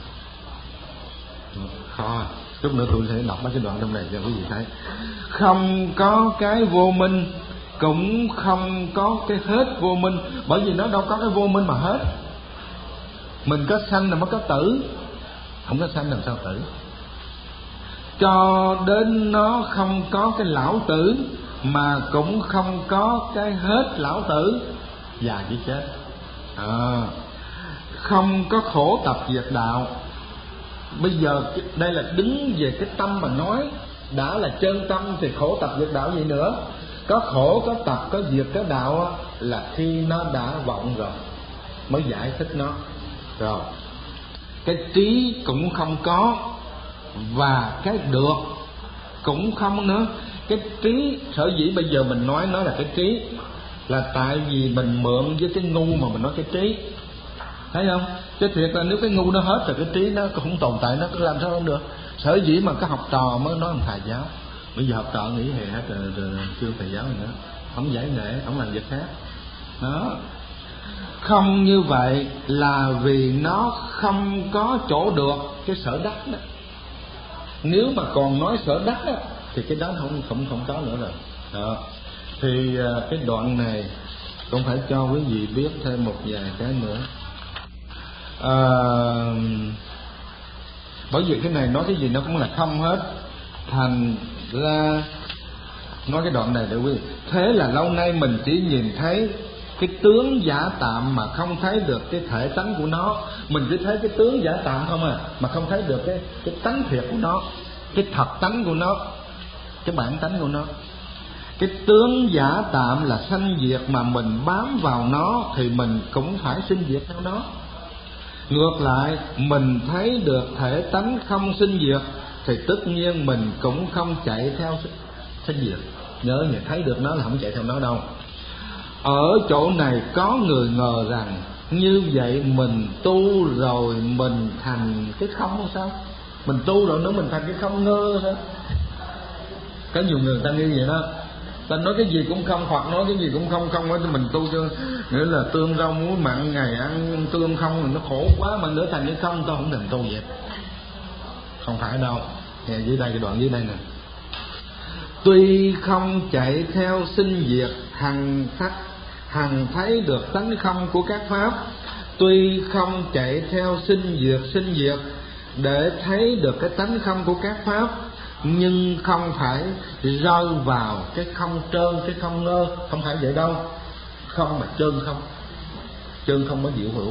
Khó. Chút nữa tôi sẽ đọc mấy cái đoạn trong này cho quý vị thấy. Không có cái vô minh, cũng không có cái hết vô minh. Bởi vì nó đâu có cái vô minh mà hết. Mình có sanh là mới có tử, không có sanh làm sao tử. Cho đến nó không có cái lão tử, mà cũng không có cái hết lão tử, già chỉ chết. À, không có khổ tập diệt đạo. Bây giờ đây là đứng về cái tâm mà nói, đã là chân tâm thì khổ tập diệt đạo gì nữa. Có khổ, có tập, có diệt, có đạo là khi nó đã vọng rồi mới giải thích nó. Rồi cái trí cũng không có, và cái được cũng không nữa. Cái trí, sở dĩ bây giờ mình nói nó là cái trí, là tại vì mình mượn với cái ngu mà mình nói cái trí, thấy không? Chứ thiệt là nếu cái ngu nó hết rồi cái trí nó không tồn tại, nó làm sao không được. Sở dĩ mà cái học trò mới nói thầy giáo. Bây giờ học trò nghỉ hè hết rồi, rồi, rồi kêu thầy giáo nữa, không giải nghệ, không làm việc khác. Đó. Không như vậy là vì nó không có chỗ được cái sở đắc đó. Nếu mà còn nói sở đắc đó, thì cái đó không không không có nữa rồi. Đó. Thì cái đoạn này cũng phải cho quý vị biết thêm một vài cái nữa. À, bởi vì cái này nói cái gì nó cũng là không hết. Thành ra nói cái đoạn này để quý vị. Thế là lâu nay mình chỉ nhìn thấy cái tướng giả tạm mà không thấy được cái thể tánh của nó. Mình chỉ thấy cái tướng giả tạm không à, mà không thấy được cái cái tánh thiệt của nó, cái thật tánh của nó, cái bản tánh của nó. Cái tướng giả tạm là sanh diệt, mà mình bám vào nó thì mình cũng phải sinh diệt theo nó. Ngược lại, mình thấy được thể tánh không sinh diệt thì tất nhiên mình cũng không chạy theo sinh diệt. Nhớ nhỉ, thấy được nó là không chạy theo nó đâu. Ở chỗ này có người ngờ rằng như vậy mình tu rồi mình thành cái không hay sao? Mình tu rồi nữa mình thành cái không ngơ sao? Có nhiều người ta nghĩ vậy đó. Ta nói cái gì cũng không, Phật nói cái gì cũng không, không nói cho mình tu cho nghĩa là tương rau muối mặn, ngày ăn tương không thì nó khổ quá, mà nữa thành cái không, tôi không định tu vậy. Không phải đâu. Nghe dưới đây, cái đoạn dưới đây nè. Tuy không chạy theo sinh diệt, hằng thắc hằng thấy được tánh không của các pháp. Tuy không chạy theo sinh diệt sinh diệt để thấy được cái tánh không của các pháp, nhưng không phải rơi vào cái không trơn, cái không ngơ. Không phải vậy đâu. Không mà trơn không. Trơn không có diệu hữu.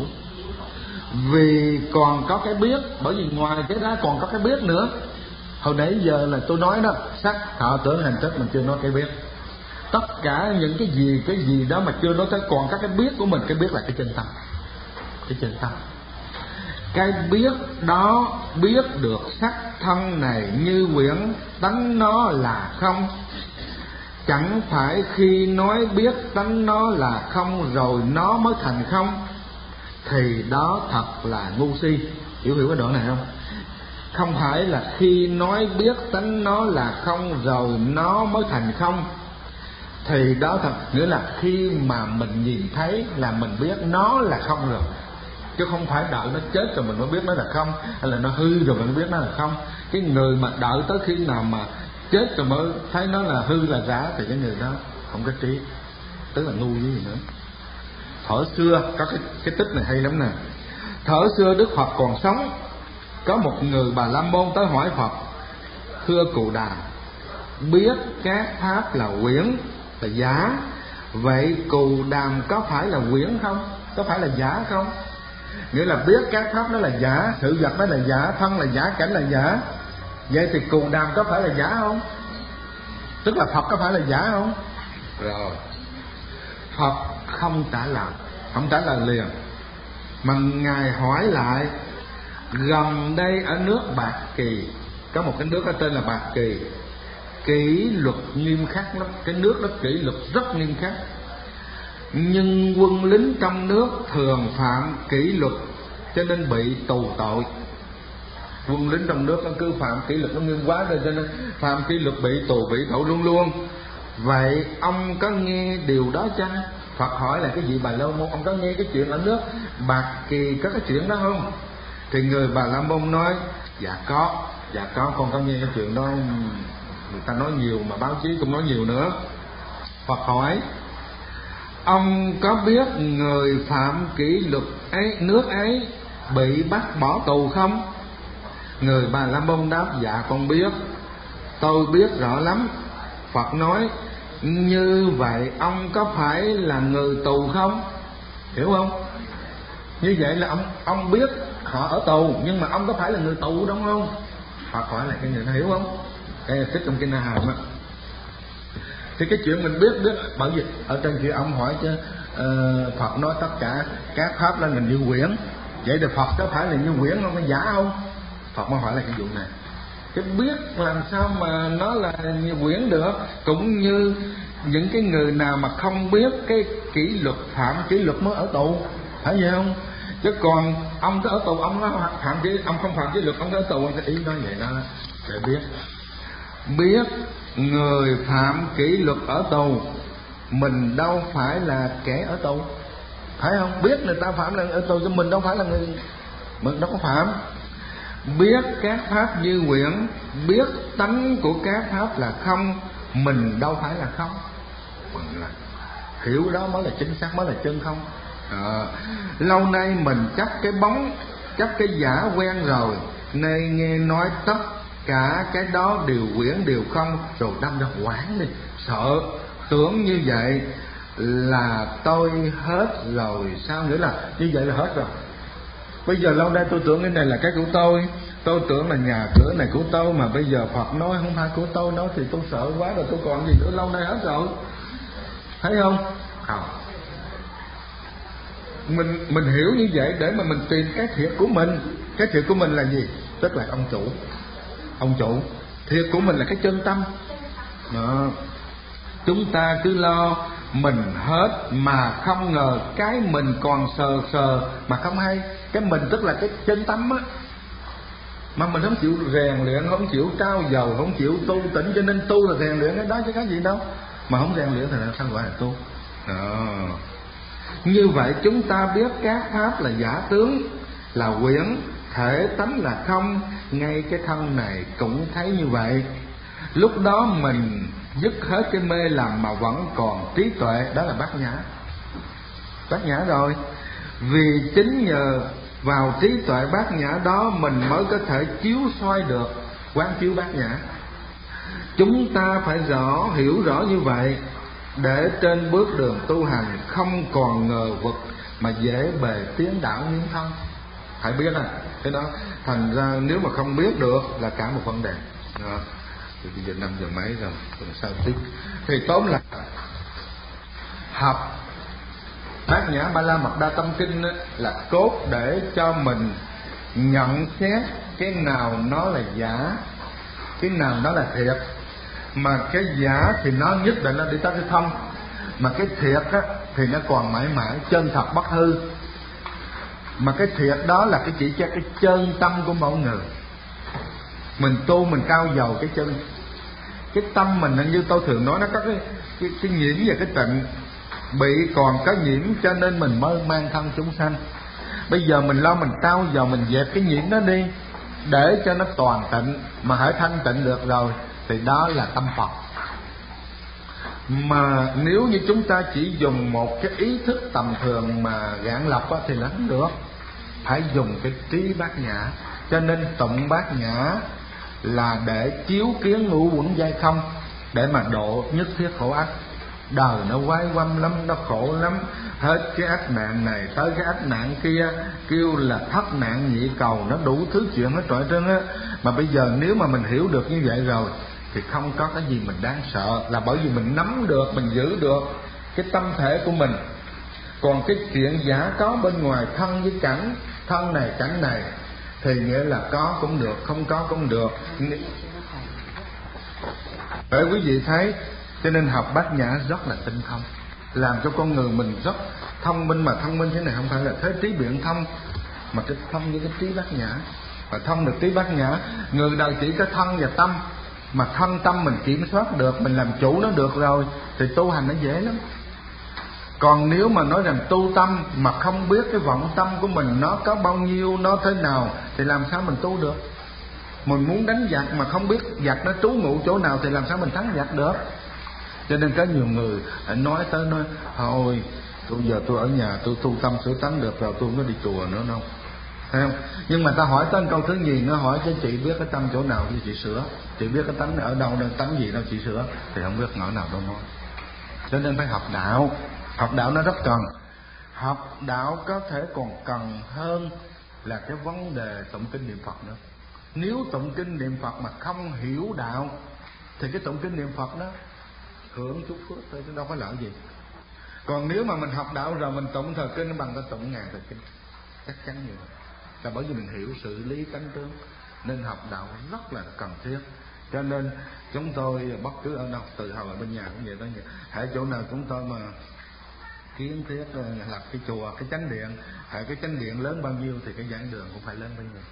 Vì còn có cái biết. Bởi vì ngoài cái đó còn có cái biết nữa. Hồi nãy giờ là tôi nói đó, sắc thọ tưởng hành thức mình chưa nói cái biết. Tất cả những cái gì cái gì đó mà chưa nói tới, còn các cái biết của mình. Cái biết là cái chân tâm. Cái chân tâm. Cái biết đó biết được sắc thân này như quyển, tánh nó là không. Chẳng phải khi nói biết tánh nó là không rồi nó mới thành không, thì đó thật là ngu si. Hiểu hiểu cái đoạn này không? Không phải là khi nói biết tánh nó là không rồi nó mới thành không, thì đó thật nghĩa là khi mà mình nhìn thấy là mình biết nó là không rồi, chứ không phải đợi nó chết rồi mình mới biết nó là không, hay là nó hư rồi mình mới biết nó là không. Cái người mà đợi tới khi nào mà chết rồi mới thấy nó là hư là giả thì cái người đó không có trí, tức là ngu với gì nữa. Thuở xưa có cái, cái tích này hay lắm nè. Thuở xưa Đức Phật còn sống, có một người Bà La Môn tới hỏi Phật: thưa Cù Đàm, biết các pháp là quyển, là giả, vậy Cù Đàm có phải là quyển không? Có phải là giả không? Nghĩa là biết các pháp đó là giả, sự vật đó là giả, thân là giả, cảnh là giả. Vậy thì Cù Đàm có phải là giả không? Tức là Phật có phải là giả không? Rồi Phật không trả lời, không trả lời liền, mà Ngài hỏi lại: gần đây ở nước Bạc Kỳ, có một cái nước có tên là Bạc Kỳ, kỷ luật nghiêm khắc lắm. Cái nước đó kỷ luật rất nghiêm khắc, nhưng quân lính trong nước thường phạm kỷ luật cho nên bị tù tội. Quân lính trong nước nó cứ phạm kỷ luật, nó nghiêm quá rồi cho nên phạm kỷ luật bị tù, bị tội luôn luôn. Vậy ông có nghe điều đó chăng? Phật hỏi là cái gì Bà La Môn, ông có nghe cái chuyện ở nước Bạc Kỳ có cái chuyện đó không? Thì người Bà La Môn nói: dạ có, dạ có, con có nghe cái chuyện đó, người ta nói nhiều mà báo chí cũng nói nhiều nữa. Phật hỏi: ông có biết người phạm kỷ luật ấy, nước ấy bị bắt bỏ tù không? Người Bà La Môn đáp: dạ con biết, tôi biết rõ lắm. Phật nói: như vậy ông có phải là người tù không? Hiểu không? Như vậy là ông ông biết họ ở tù, nhưng mà ông có phải là người tù đúng không? Phật hỏi lại cái người nó hiểu không? Đây là tích trong kinh A Hàm á. Thì cái chuyện mình biết biết bởi vì ở trên kia ông hỏi chứ uh, Phật nói tất cả các pháp là mình như quyển, vậy thì Phật có phải là như quyển không, có giả không? Phật mới hỏi là cái vụ này. Cái biết làm sao mà nó là như quyển được? Cũng như những cái người nào mà không biết cái kỷ luật, phạm kỷ luật mới ở tù, phải vậy không? Chứ còn ông có ở tù, ông nó phạm kỷ, ông không phạm kỷ luật, ông có ở tù, cái ý nói vậy đó để biết. Biết người phạm kỷ luật ở tù, mình đâu phải là kẻ ở tù, phải không? Biết người ta phạm là ở tù, chứ mình đâu phải là người, mình đâu có phạm. Biết các pháp như quyển, biết tánh của các pháp là không, mình đâu phải là không. Mình là hiểu đó mới là chính xác, mới là chân không. À, lâu nay mình chấp cái bóng, chấp cái giả quen rồi, nên nghe nói tất cả cái đó đều quyển đều không, rồi đâm ra hoảng đi, sợ, tưởng như vậy là tôi hết rồi. Sao nghĩa là như vậy là hết rồi? Bây giờ lâu nay tôi tưởng cái này là cái của tôi, tôi tưởng là nhà cửa này của tôi, mà bây giờ Phật nói không phải của tôi nói thì tôi sợ quá rồi, tôi còn gì nữa, lâu nay hết rồi, thấy không? Không. Mình mình hiểu như vậy để mà mình tìm cái thiệt của mình. Cái thiệt của mình là gì? Tức là ông chủ. Ông chủ. Thiệt của mình là cái chân tâm. Đó. Chúng ta cứ lo mình hết mà không ngờ cái mình còn sờ sờ mà không hay. Cái mình tức là cái chân tâm á, mà mình không chịu rèn luyện, không chịu trao dầu, không chịu tu tỉnh, cho nên tu là rèn luyện cái đó chứ có gì đâu. Mà không rèn luyện thì làm sao gọi là tu? Đó. Như vậy chúng ta biết các pháp là giả tướng, là quyển, thể tánh là không, ngay cái thân này cũng thấy như vậy. Lúc đó mình dứt hết cái mê lầm mà vẫn còn trí tuệ, đó là bát nhã. Bát nhã rồi. Vì chính nhờ vào trí tuệ bát nhã đó mình mới có thể chiếu soi được quán chiếu bát nhã. Chúng ta phải rõ, hiểu rõ như vậy để trên bước đường tu hành không còn ngờ vực mà dễ bề tiến đạo nguyên thân. Phải biết à, cái đó thành ra nếu mà không biết được là cả một vấn đề. Đó. Thì bây giờ năm giờ mấy rồi, tuần sau tiếp. Thì tóm lại học Bát Nhã Ba La Mật Đa Tâm Kinh là cốt để cho mình nhận xét cái nào nó là giả, cái nào nó là thiệt. Mà cái giả thì nó nhất định nó đi tới cái thông, mà cái thiệt á, thì nó còn mãi mãi chân thật bất hư. Mà cái thiệt đó là cái chỉ cho cái chân tâm của mỗi người. Mình tu mình cao dầu cái chân, cái tâm mình như tôi thường nói nó có cái cái, cái nhiễm và cái tịnh, bị còn có nhiễm cho nên mình mới mang thân chúng sanh. Bây giờ mình lo mình cao dầu, mình dẹp cái nhiễm đó đi để cho nó toàn tịnh, mà hãy thanh tịnh được rồi thì đó là tâm Phật. Mà nếu như chúng ta chỉ dùng một cái ý thức tầm thường mà gạn lọc á, thì là không được. Phải dùng cái trí bát nhã. Cho nên tụng bát nhã là để chiếu kiến ngũ uẩn giai không, để mà độ nhất thiết khổ ách. Đời nó quái quăm lắm, nó khổ lắm, hết cái ách nạn này tới cái ách nạn kia, kêu là thất nạn nhị cầu, nó đủ thứ chuyện hết trọi trơn á. Mà bây giờ nếu mà mình hiểu được như vậy rồi thì không có cái gì mình đáng sợ, là bởi vì mình nắm được, mình giữ được cái tâm thể của mình. Còn cái chuyện giả có bên ngoài thân với cảnh, thân này cảnh này thì nghĩa là có cũng được, không có cũng được. Để quý vị thấy, cho nên học bát nhã rất là tinh thông, làm cho con người mình rất thông minh. Mà thông minh thế này không phải là thế trí biện thông, mà cái thông với cái trí bát nhã. Và thông được trí bát nhã, người đời chỉ có thân và tâm, mà thân tâm mình kiểm soát được, mình làm chủ nó được rồi thì tu hành nó dễ lắm. Còn nếu mà nói rằng tu tâm mà không biết cái vọng tâm của mình nó có bao nhiêu, nó thế nào thì làm sao mình tu được. Mình muốn đánh giặc mà không biết giặc nó trú ngụ chỗ nào thì làm sao mình thắng giặc được. Cho nên có nhiều người nói tới nói thôi tôi giờ tôi ở nhà tôi tu tâm sửa tánh được rồi, tôi không có đi chùa nữa đâu. Thấy không? Nhưng mà ta hỏi tới câu thứ gì, nó hỏi cho chị biết cái tâm chỗ nào thì chị sửa, chị biết cái tánh ở đâu, tánh gì đâu chị sửa, thì không biết ngõ nào đâu nói. Cho nên phải học đạo. Học đạo nó rất cần. Học đạo có thể còn cần hơn là cái vấn đề tụng kinh niệm Phật nữa. Nếu tụng kinh niệm Phật mà không hiểu đạo thì cái tụng kinh niệm Phật đó hưởng chút phước thôi chứ đâu có lợi gì. Còn nếu mà mình học đạo rồi mình tụng thời kinh bằng cái tụng ngàn thời kinh, chắc chắn như vậy. Là bởi vì mình hiểu sự lý tánh tướng, nên học đạo rất là cần thiết. Cho nên chúng tôi bất cứ ở đâu, từ hồi ở bên nhà cũng vậy đó, hãy chỗ nào chúng tôi mà kiến thiết lập cái chùa, cái chánh điện, hãy cái chánh điện lớn bao nhiêu thì cái giảng đường cũng phải lớn bao nhiêu.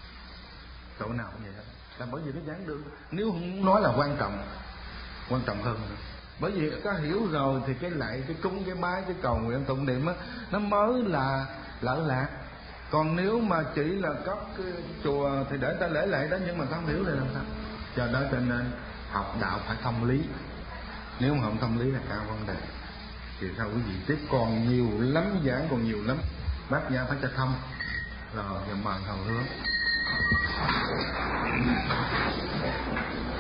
Chỗ nào cũng vậy đó. Là bởi vì cái giảng đường nếu không nói là quan trọng, quan trọng hơn nữa. Bởi vì có hiểu rồi thì cái lạy, cái cúng, cái bái, cái cầu nguyện, tụng niệm á, nó mới là lỡ lạc. Còn nếu mà chỉ là có cái chùa thì để ta lễ lạy đó, nhưng mà ta không hiểu thì làm sao. Do đó cho nên học đạo phải thông lý. Nếu mà không thông lý là cao vấn đề. Thì sao quý vị tiếp còn nhiều lắm, giảng còn nhiều lắm. Bát nhã phải cho thông. Rồi giờ mời Hầu Hướng.